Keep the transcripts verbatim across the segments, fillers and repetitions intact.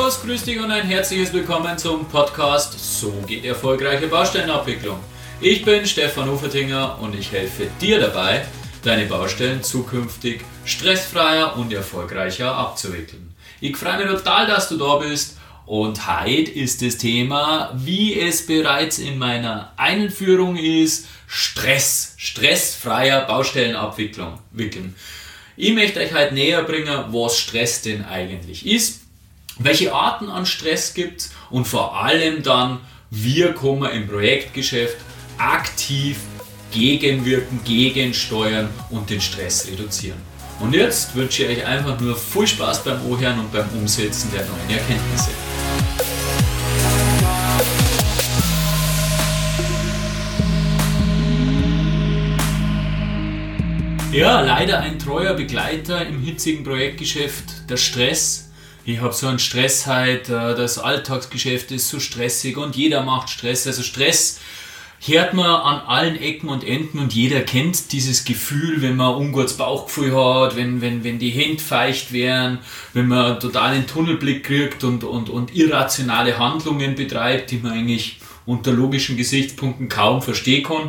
Servus, grüß dich und ein herzliches Willkommen zum Podcast So geht erfolgreiche Baustellenabwicklung. Ich bin Stefan Ufertinger und ich helfe dir dabei, deine Baustellen zukünftig stressfreier und erfolgreicher abzuwickeln. Ich freue mich total, dass du da bist und heute ist das Thema, wie es bereits in meiner Einführung ist, Stress, stressfreier Baustellenabwicklung wickeln. Ich möchte euch heute näher bringen, was Stress denn eigentlich ist, welche Arten an Stress gibt es und vor allem dann, wie kann man im Projektgeschäft aktiv gegenwirken, gegensteuern und den Stress reduzieren. Und jetzt wünsche ich euch einfach nur viel Spaß beim Anhören und beim Umsetzen der neuen Erkenntnisse. Ja, leider ein treuer Begleiter im hitzigen Projektgeschäft, der Stress. Ich habe so einen Stress halt, das Alltagsgeschäft ist so stressig und jeder macht Stress. Also Stress hört man an allen Ecken und Enden und jeder kennt dieses Gefühl, wenn man ein ungutes Bauchgefühl hat, wenn, wenn, wenn die Hände feucht werden, wenn man total einen Tunnelblick kriegt und, und, und irrationale Handlungen betreibt, die man eigentlich unter logischen Gesichtspunkten kaum verstehen kann.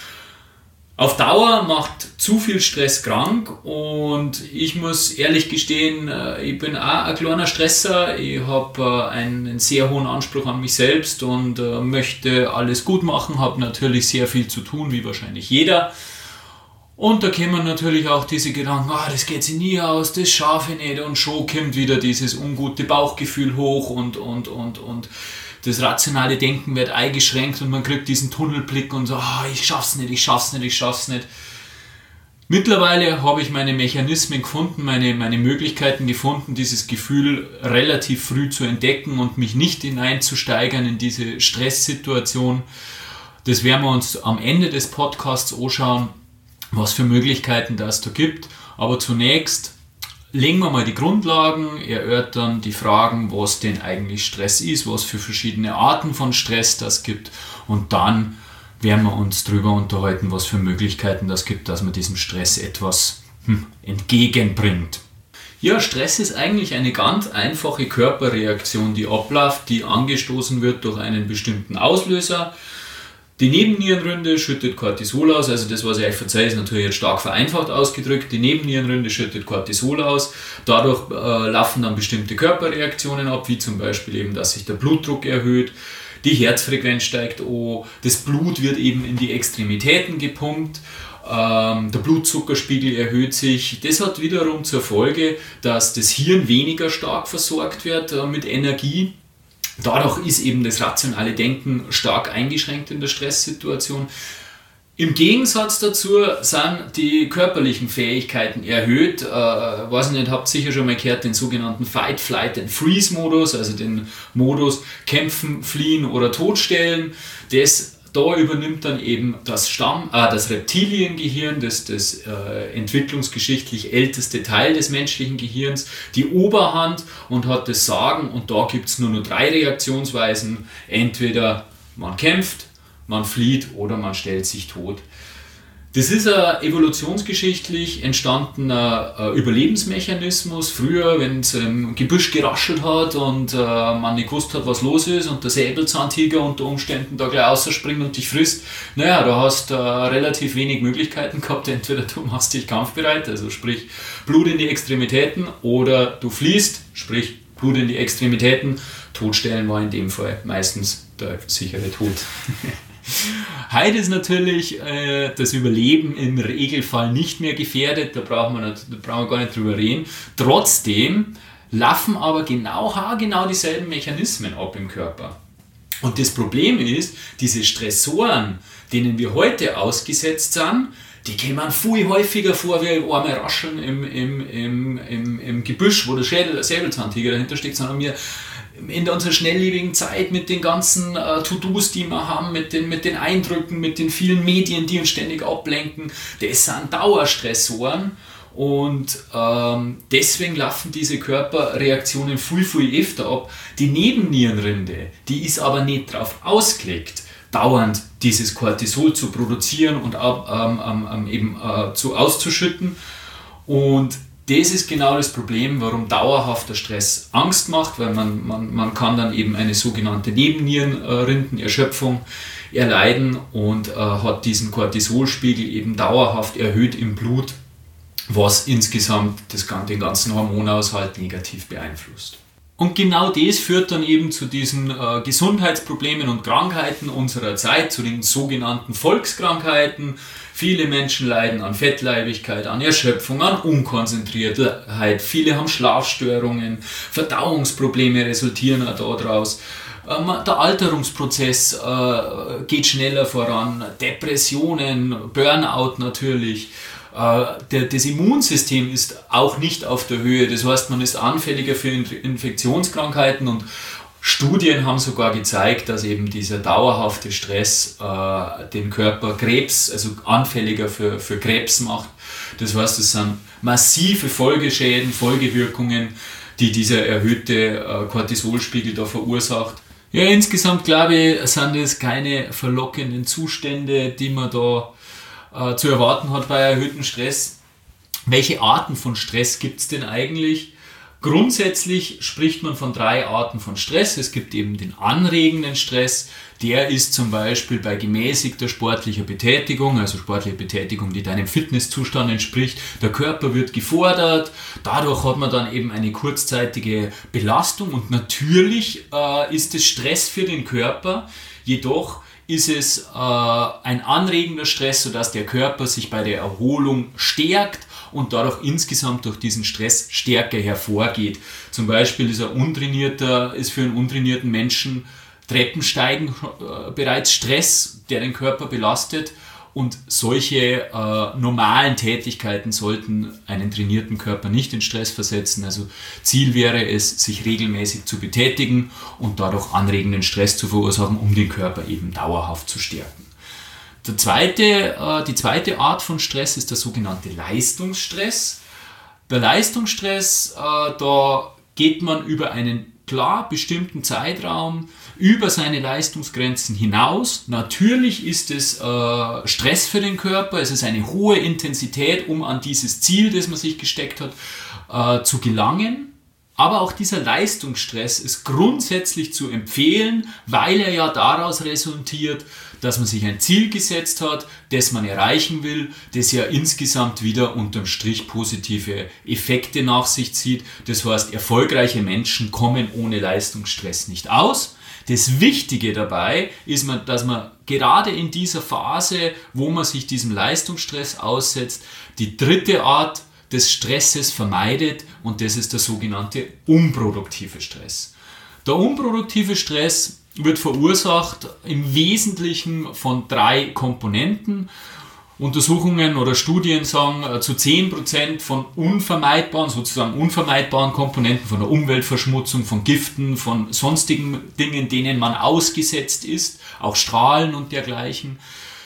Auf Dauer macht zu viel Stress krank und ich muss ehrlich gestehen, ich bin auch ein kleiner Stresser. Ich habe einen sehr hohen Anspruch an mich selbst und möchte alles gut machen, habe natürlich sehr viel zu tun, wie wahrscheinlich jeder. Und da kommen natürlich auch diese Gedanken, ah, das geht sich nie aus, das schaffe ich nicht, und schon kommt wieder dieses ungute Bauchgefühl hoch und, und, und, und das rationale Denken wird eingeschränkt und man kriegt diesen Tunnelblick und so, ah, ich schaff's nicht, ich schaff's nicht, ich schaff's nicht. Mittlerweile habe ich meine Mechanismen gefunden, meine, meine Möglichkeiten gefunden, dieses Gefühl relativ früh zu entdecken und mich nicht hineinzusteigern in diese Stresssituation. Das werden wir uns am Ende des Podcasts anschauen, was für Möglichkeiten das da gibt. Aber zunächst legen wir mal die Grundlagen, erörtern die Fragen, was denn eigentlich Stress ist, was für verschiedene Arten von Stress das gibt, und dann werden wir uns darüber unterhalten, was für Möglichkeiten das gibt, dass man diesem Stress etwas hm, entgegenbringt. Ja, Stress ist eigentlich eine ganz einfache Körperreaktion, die abläuft, die angestoßen wird durch einen bestimmten Auslöser. Die Nebennierenrinde schüttet Cortisol aus, also das, was ich euch verzeihe, ist natürlich jetzt stark vereinfacht ausgedrückt. Die Nebennierenrinde schüttet Cortisol aus, dadurch äh, laufen dann bestimmte Körperreaktionen ab, wie zum Beispiel eben, dass sich der Blutdruck erhöht, die Herzfrequenz steigt an, das Blut wird eben in die Extremitäten gepumpt, ähm, der Blutzuckerspiegel erhöht sich. Das hat wiederum zur Folge, dass das Hirn weniger stark versorgt wird äh, mit Energie. Dadurch ist eben das rationale Denken stark eingeschränkt in der Stresssituation. Im Gegensatz dazu sind die körperlichen Fähigkeiten erhöht. Äh, weiß nicht, habt sicher schon mal gehört, den sogenannten Fight, Flight and Freeze Modus, also den Modus Kämpfen, Fliehen oder Totstellen. Das Da übernimmt dann eben das Stamm, äh, das Reptiliengehirn, das, das äh, entwicklungsgeschichtlich älteste Teil des menschlichen Gehirns, die Oberhand und hat das Sagen, und da gibt es nur noch drei Reaktionsweisen. Entweder man kämpft, man flieht oder man stellt sich tot. Das ist ein evolutionsgeschichtlich entstandener äh, Überlebensmechanismus. Früher, wenn es im Gebüsch geraschelt hat und äh, man nicht gewusst hat, was los ist und der Säbelzahntiger unter Umständen da gleich rausspringt und dich frisst, naja, da hast du äh, relativ wenig Möglichkeiten gehabt. Entweder du machst dich kampfbereit, also sprich Blut in die Extremitäten, oder du fliehst, sprich Blut in die Extremitäten. Totstellen war in dem Fall meistens der sichere Tod. Heute ist natürlich äh, das Überleben im Regelfall nicht mehr gefährdet, da brauchen wir, nicht, da brauchen wir gar nicht drüber reden. Trotzdem laufen aber genau, genau dieselben Mechanismen ab im Körper. Und das Problem ist, diese Stressoren, denen wir heute ausgesetzt sind, die kommen viel häufiger vor wie einmal Rascheln im, im, im, im, im Gebüsch, wo der Schädel, der Säbelzahntiger dahinter steckt, sondern wir in unserer schnelllebigen Zeit mit den ganzen äh, To-Dos, die wir haben, mit den, mit den Eindrücken, mit den vielen Medien, die uns ständig ablenken, das sind Dauerstressoren, und ähm, deswegen laufen diese Körperreaktionen viel, viel öfter ab. Die Nebennierenrinde, die ist aber nicht darauf ausgelegt, dauernd dieses Cortisol zu produzieren und ähm, ähm, eben äh, zu auszuschütten, und das ist genau das Problem, warum dauerhafter Stress Angst macht, weil man, man, man kann dann eben eine sogenannte Nebennierenrindenerschöpfung erleiden und äh, hat diesen Cortisolspiegel eben dauerhaft erhöht im Blut, was insgesamt das, den ganzen Hormonaushalt negativ beeinflusst. Und genau das führt dann eben zu diesen äh, Gesundheitsproblemen und Krankheiten unserer Zeit, zu den sogenannten Volkskrankheiten. Viele Menschen leiden an Fettleibigkeit, an Erschöpfung, an Unkonzentriertheit. Viele haben Schlafstörungen, Verdauungsprobleme resultieren auch daraus. Ähm, der Alterungsprozess äh, geht schneller voran, Depressionen, Burnout natürlich. Das Immunsystem ist auch nicht auf der Höhe, das heißt, man ist anfälliger für Infektionskrankheiten und Studien haben sogar gezeigt, dass eben dieser dauerhafte Stress äh, den Körper Krebs, also anfälliger für, für Krebs macht. Das heißt, es sind massive Folgeschäden, Folgewirkungen, die dieser erhöhte äh, Cortisolspiegel da verursacht. Ja, insgesamt glaube ich, sind es keine verlockenden Zustände, die man da zu erwarten hat bei erhöhtem Stress. Welche Arten von Stress gibt es denn eigentlich? Grundsätzlich spricht man von drei Arten von Stress. Es gibt eben den anregenden Stress, der ist zum Beispiel bei gemäßigter sportlicher Betätigung, also sportliche Betätigung, die deinem Fitnesszustand entspricht. Der Körper wird gefordert, dadurch hat man dann eben eine kurzzeitige Belastung und natürlich äh, ist es Stress für den Körper, jedoch ist es äh, ein anregender Stress, sodass der Körper sich bei der Erholung stärkt und dadurch insgesamt durch diesen Stress stärker hervorgeht. Zum Beispiel ist, ein untrainierter, ist für einen untrainierten Menschen Treppensteigen äh, bereits Stress, der den Körper belastet. Und solche äh, normalen Tätigkeiten sollten einen trainierten Körper nicht in Stress versetzen. Also Ziel wäre es, sich regelmäßig zu betätigen und dadurch anregenden Stress zu verursachen, um den Körper eben dauerhaft zu stärken. Der zweite, äh, die zweite Art von Stress ist der sogenannte Leistungsstress. Der Leistungsstress, äh, da geht man über einen klar bestimmten Zeitraum über seine Leistungsgrenzen hinaus. Natürlich ist es äh, Stress für den Körper, es ist eine hohe Intensität, um an dieses Ziel, das man sich gesteckt hat, äh, zu gelangen. Aber auch dieser Leistungsstress ist grundsätzlich zu empfehlen, weil er ja daraus resultiert, dass man sich ein Ziel gesetzt hat, das man erreichen will, das ja insgesamt wieder unterm Strich positive Effekte nach sich zieht. Das heißt, erfolgreiche Menschen kommen ohne Leistungsstress nicht aus. Das Wichtige dabei ist, dass man gerade in dieser Phase, wo man sich diesem Leistungsstress aussetzt, die dritte Art des Stresses vermeidet und das ist der sogenannte unproduktive Stress. Der unproduktive Stress wird verursacht im Wesentlichen von drei Komponenten. Untersuchungen oder Studien sagen, zu zehn Prozent von unvermeidbaren, sozusagen unvermeidbaren Komponenten, von der Umweltverschmutzung, von Giften, von sonstigen Dingen, denen man ausgesetzt ist, auch Strahlen und dergleichen.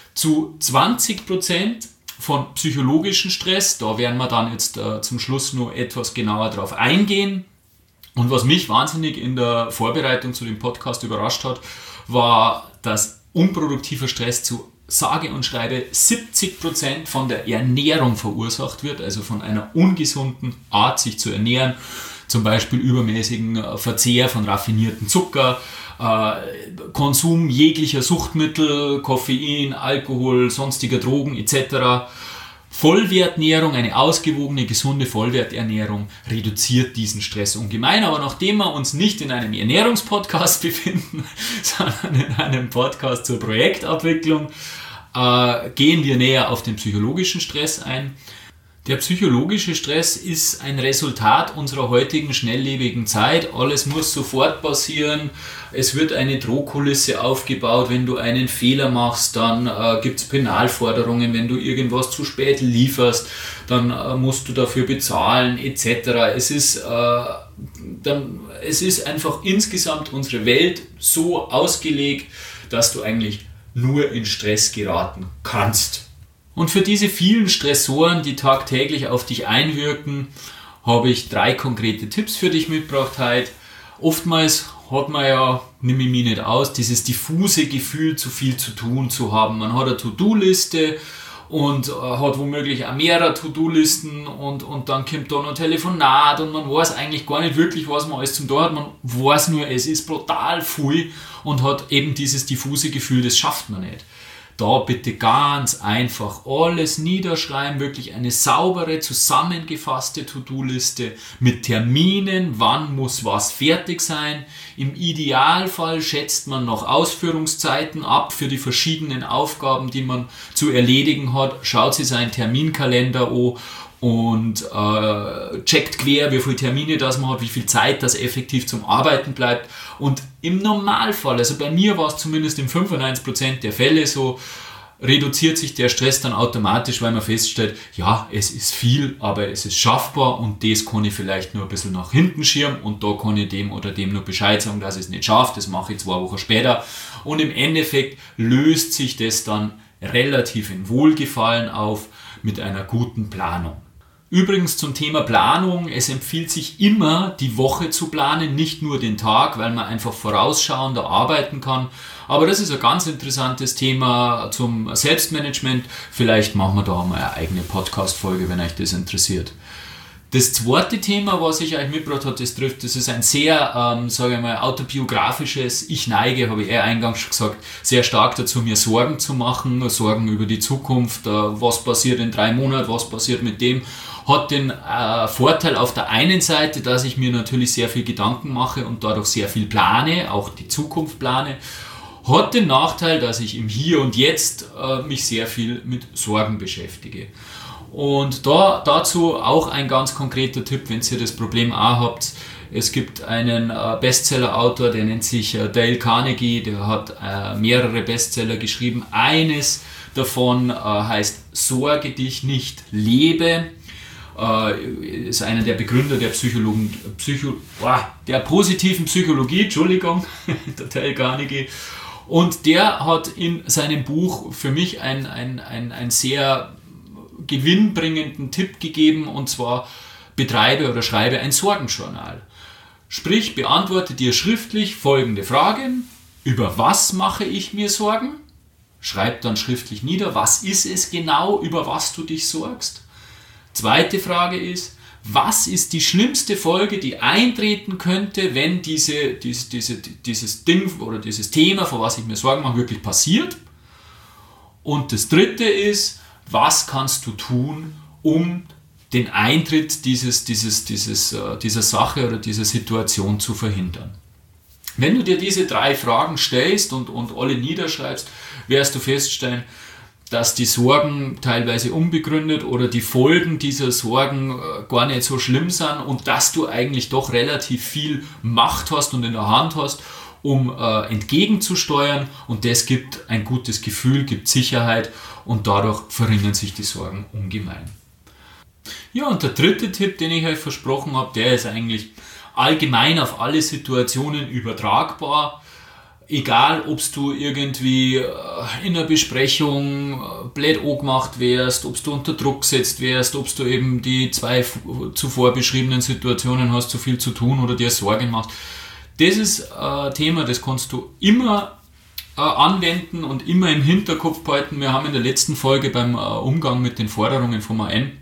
Zu zwanzig Prozent von psychologischem Stress, da werden wir dann jetzt äh, zum Schluss nur etwas genauer drauf eingehen. Und was mich wahnsinnig in der Vorbereitung zu dem Podcast überrascht hat, war, dass unproduktiver Stress zu sage und schreibe siebzig Prozent von der Ernährung verursacht wird, also von einer ungesunden Art, sich zu ernähren, zum Beispiel übermäßigen Verzehr von raffinierten Zucker, äh, Konsum jeglicher Suchtmittel, Koffein, Alkohol, sonstiger Drogen et cetera. Vollwerternährung, eine ausgewogene, gesunde Vollwerternährung reduziert diesen Stress ungemein. Aber nachdem wir uns nicht in einem Ernährungspodcast befinden, sondern in einem Podcast zur Projektabwicklung, äh, gehen wir näher auf den psychologischen Stress ein. Der psychologische Stress ist ein Resultat unserer heutigen schnelllebigen Zeit. Alles muss sofort passieren. Es wird eine Drohkulisse aufgebaut. Wenn du einen Fehler machst, dann äh, gibt es Penalforderungen. Wenn du irgendwas zu spät lieferst, dann äh, musst du dafür bezahlen et cetera. Es ist, äh, dann, es ist einfach insgesamt unsere Welt so ausgelegt, dass du eigentlich nur in Stress geraten kannst. Und für diese vielen Stressoren, die tagtäglich auf dich einwirken, habe ich drei konkrete Tipps für dich mitgebracht heute. Oftmals hat man ja, nehme ich mich nicht aus, dieses diffuse Gefühl, zu viel zu tun zu haben. Man hat eine To-Do-Liste und äh, hat womöglich auch mehrere To-Do-Listen und, und dann kommt da noch ein Telefonat und man weiß eigentlich gar nicht wirklich, was man alles zum Tun hat. Man weiß nur, es ist brutal viel und hat eben dieses diffuse Gefühl, das schafft man nicht. Da bitte ganz einfach alles niederschreiben, wirklich eine saubere, zusammengefasste To-Do-Liste mit Terminen, wann muss was fertig sein. Im Idealfall schätzt man noch Ausführungszeiten ab für die verschiedenen Aufgaben, die man zu erledigen hat. Schaut sich seinen Terminkalender an und äh, checkt quer, wie viele Termine das man hat, wie viel Zeit das effektiv zum Arbeiten bleibt. Und im Normalfall, also bei mir war es zumindest in fünfundneunzig Prozent der Fälle so, reduziert sich der Stress dann automatisch, weil man feststellt, ja, es ist viel, aber es ist schaffbar und das kann ich vielleicht nur ein bisschen nach hinten schieben und da kann ich dem oder dem nur Bescheid sagen, dass ich es nicht schaffe, das mache ich zwei Wochen später. Und im Endeffekt löst sich das dann relativ in Wohlgefallen auf mit einer guten Planung. Übrigens zum Thema Planung, es empfiehlt sich immer, die Woche zu planen, nicht nur den Tag, weil man einfach vorausschauender arbeiten kann. Aber das ist ein ganz interessantes Thema zum Selbstmanagement. Vielleicht machen wir da mal eine eigene Podcast-Folge, wenn euch das interessiert. Das zweite Thema, was ich euch mitgebracht habe, das trifft, das ist ein sehr, ähm, sage ich mal, autobiografisches. Ich neige, habe ich eh eingangs schon gesagt, sehr stark dazu, mir Sorgen zu machen, Sorgen über die Zukunft, äh, was passiert in drei Monaten, was passiert mit dem. Hat den äh, Vorteil auf der einen Seite, dass ich mir natürlich sehr viel Gedanken mache und dadurch sehr viel plane, auch die Zukunft plane. Hat den Nachteil, dass ich im Hier und Jetzt äh, mich sehr viel mit Sorgen beschäftige. Und da, dazu auch ein ganz konkreter Tipp, wenn ihr das Problem auch habt. Es gibt einen äh, Bestseller-Autor, der nennt sich äh, Dale Carnegie, der hat äh, mehrere Bestseller geschrieben. Eines davon äh, heißt Sorge dich nicht, lebe. Äh, ist einer der Begründer der Psychologen, Psycho, oh, der positiven Psychologie, Entschuldigung, der Dale Carnegie. Und der hat in seinem Buch für mich ein, ein, ein, ein sehr gewinnbringenden Tipp gegeben, und zwar betreibe oder schreibe ein Sorgenjournal. Sprich, beantworte dir schriftlich folgende Fragen: Über was mache ich mir Sorgen? Schreib dann schriftlich nieder, was ist es genau, über was du dich sorgst. Zweite Frage ist, was ist die schlimmste Folge, die eintreten könnte, wenn diese, diese, diese, dieses Ding oder dieses Thema, vor was ich mir Sorgen mache, wirklich passiert? Und das dritte ist, was kannst du tun, um den Eintritt dieses, dieses, dieses, dieser Sache oder dieser Situation zu verhindern? Wenn du dir diese drei Fragen stellst und, und alle niederschreibst, wirst du feststellen, dass die Sorgen teilweise unbegründet oder die Folgen dieser Sorgen gar nicht so schlimm sind und dass du eigentlich doch relativ viel Macht hast und in der Hand hast, um äh, entgegenzusteuern, und das gibt ein gutes Gefühl, gibt Sicherheit und dadurch verringern sich die Sorgen ungemein. Ja, und der dritte Tipp, den ich euch versprochen habe, der ist eigentlich allgemein auf alle Situationen übertragbar. Egal, ob du irgendwie in einer Besprechung blöd angemacht wärst, ob du unter Druck gesetzt wärst, ob du eben die zwei zuvor beschriebenen Situationen hast, zu viel zu tun oder dir Sorgen machst. Das ist ein Thema, das kannst du immer anwenden und immer im Hinterkopf behalten. Wir haben in der letzten Folge beim Umgang mit den Forderungen vom A N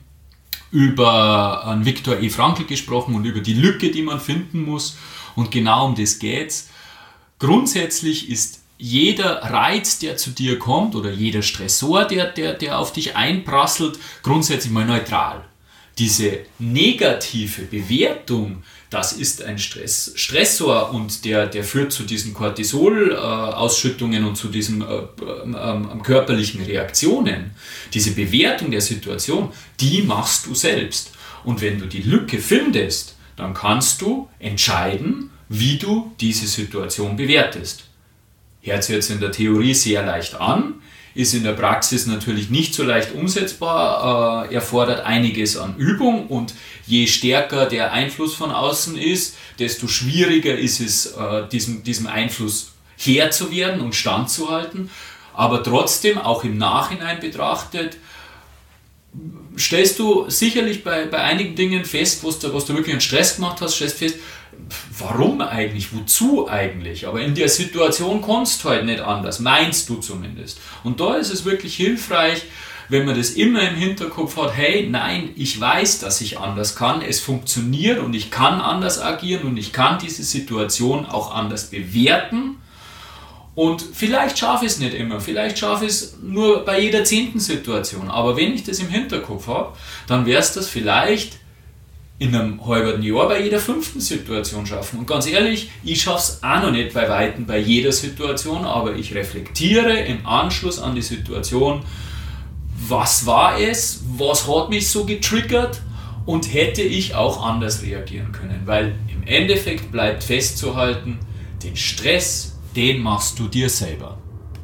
über einen Viktor E. Frankl gesprochen und über die Lücke, die man finden muss, und genau um das geht's. Grundsätzlich ist jeder Reiz, der zu dir kommt, oder jeder Stressor, der, der, der auf dich einprasselt, grundsätzlich mal neutral. Diese negative Bewertung, das ist ein Stress, Stressor und der, der führt zu diesen Cortisol-Ausschüttungen und zu diesen äh, äh, körperlichen Reaktionen. Diese Bewertung der Situation, die machst du selbst. Und wenn du die Lücke findest, dann kannst du entscheiden, wie du diese Situation bewertest. Hört sich jetzt in der Theorie sehr leicht an, ist in der Praxis natürlich nicht so leicht umsetzbar, äh, erfordert einiges an Übung, und je stärker der Einfluss von außen ist, desto schwieriger ist es, äh, diesem, diesem Einfluss Herr zu werden und standzuhalten. Aber trotzdem, auch im Nachhinein betrachtet, stellst du sicherlich bei, bei einigen Dingen fest, was du, was du wirklich einen Stress gemacht hast, stellst fest, warum eigentlich, wozu eigentlich? Aber in der Situation kannst du halt nicht anders, meinst du zumindest. Und da ist es wirklich hilfreich, wenn man das immer im Hinterkopf hat, hey, nein, ich weiß, dass ich anders kann, es funktioniert und ich kann anders agieren und ich kann diese Situation auch anders bewerten. Und vielleicht schaffe ich es nicht immer, vielleicht schaffe ich es nur bei jeder zehnten Situation. Aber wenn ich das im Hinterkopf habe, dann wäre es das vielleicht in einem halben Jahr bei jeder fünften Situation schaffen. Und ganz ehrlich, ich schaffe es auch noch nicht bei Weitem bei jeder Situation, aber ich reflektiere im Anschluss an die Situation, was war es, was hat mich so getriggert und hätte ich auch anders reagieren können. Weil im Endeffekt bleibt festzuhalten, den Stress, den machst du dir selber.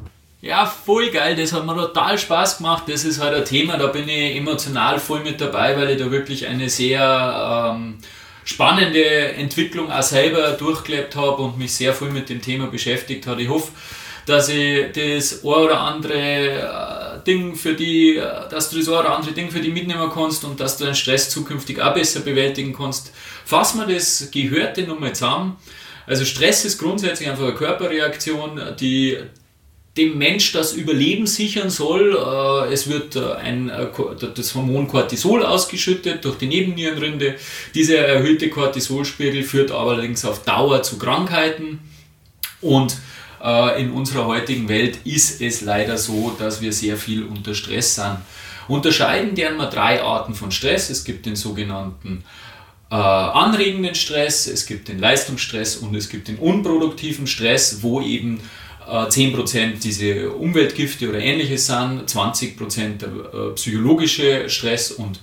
Ja, voll geil, das hat mir total Spaß gemacht. Das ist halt ein Thema, da bin ich emotional voll mit dabei, weil ich da wirklich eine sehr ähm, spannende Entwicklung auch selber durchgelebt habe und mich sehr viel mit dem Thema beschäftigt habe. Ich hoffe, dass ich das ein oder andere äh, Ding für die, dass du das ein oder andere Ding für die mitnehmen kannst und dass du deinen Stress zukünftig auch besser bewältigen kannst. Fassen wir das Gehörte nochmal zusammen. Also Stress ist grundsätzlich einfach eine Körperreaktion, die dem Mensch das Überleben sichern soll. Es wird ein, das Hormon Cortisol ausgeschüttet durch die Nebennierenrinde. Dieser erhöhte Cortisolspiegel führt allerdings auf Dauer zu Krankheiten. Und in unserer heutigen Welt ist es leider so, dass wir sehr viel unter Stress sind. Unterscheiden deren wir drei Arten von Stress. Es gibt den sogenannten äh, anregenden Stress, es gibt den Leistungsstress und es gibt den unproduktiven Stress, wo eben zehn Prozent diese Umweltgifte oder ähnliches sind, zwanzig Prozent der äh, psychologische Stress und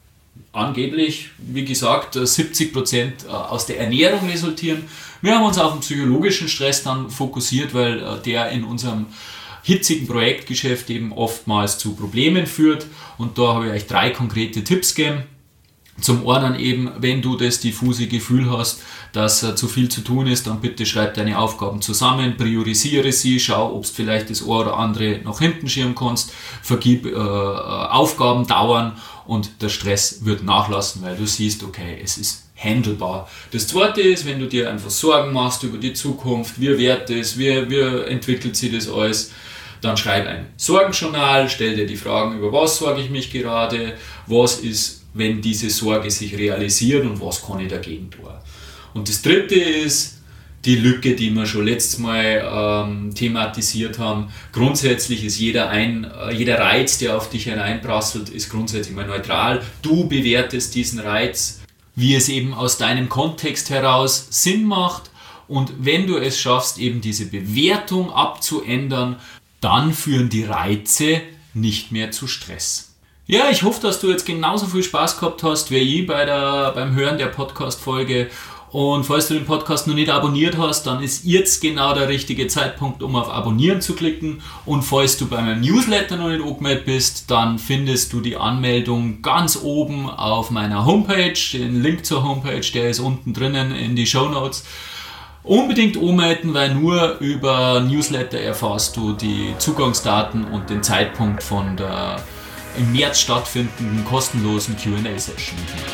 angeblich, wie gesagt, siebzig Prozent äh, aus der Ernährung resultieren. Wir haben uns auf den psychologischen Stress dann fokussiert, weil äh, der in unserem hitzigen Projektgeschäft eben oftmals zu Problemen führt und da habe ich euch drei konkrete Tipps gegeben. Zum einen eben, wenn du das diffuse Gefühl hast, dass äh, zu viel zu tun ist, dann bitte schreib deine Aufgaben zusammen, priorisiere sie, schau, ob du vielleicht das eine oder andere nach hinten schieben kannst, vergib äh, Aufgaben, dauern und der Stress wird nachlassen, weil du siehst, okay, es ist handelbar. Das zweite ist, wenn du dir einfach Sorgen machst über die Zukunft, wie wird das, wie, wie entwickelt sich das alles, dann schreib ein Sorgenjournal, stell dir die Fragen, über was sorge ich mich gerade, was ist, wenn diese Sorge sich realisiert und was kann ich dagegen tun. Und das dritte ist die Lücke, die wir schon letztes Mal ähm, thematisiert haben. Grundsätzlich ist jeder, ein, äh, jeder Reiz, der auf dich hereinprasselt, ist grundsätzlich mal neutral. Du bewertest diesen Reiz, wie es eben aus deinem Kontext heraus Sinn macht. Und wenn du es schaffst, eben diese Bewertung abzuändern, dann führen die Reize nicht mehr zu Stress. Ja, ich hoffe, dass du jetzt genauso viel Spaß gehabt hast wie ich bei der, beim Hören der Podcast-Folge. Und falls du den Podcast noch nicht abonniert hast, dann ist jetzt genau der richtige Zeitpunkt, um auf Abonnieren zu klicken. Und falls du bei meinem Newsletter noch nicht angemeldet bist, dann findest du die Anmeldung ganz oben auf meiner Homepage. Den Link zur Homepage, der ist unten drinnen in die Shownotes. Unbedingt anmelden, weil nur über Newsletter erfährst du die Zugangsdaten und den Zeitpunkt von der im März stattfindenden kostenlosen Q and A-Session.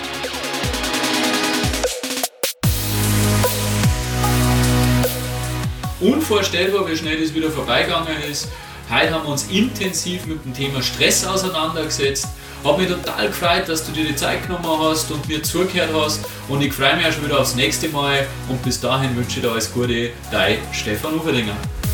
Unvorstellbar, wie schnell das wieder vorbeigegangen ist. Heute haben wir uns intensiv mit dem Thema Stress auseinandergesetzt. Habe mich total gefreut, dass du dir die Zeit genommen hast und mir zugehört hast. Und ich freue mich auch schon wieder aufs nächste Mal. Und bis dahin wünsche ich dir alles Gute. Dein Stefan Uferdinger.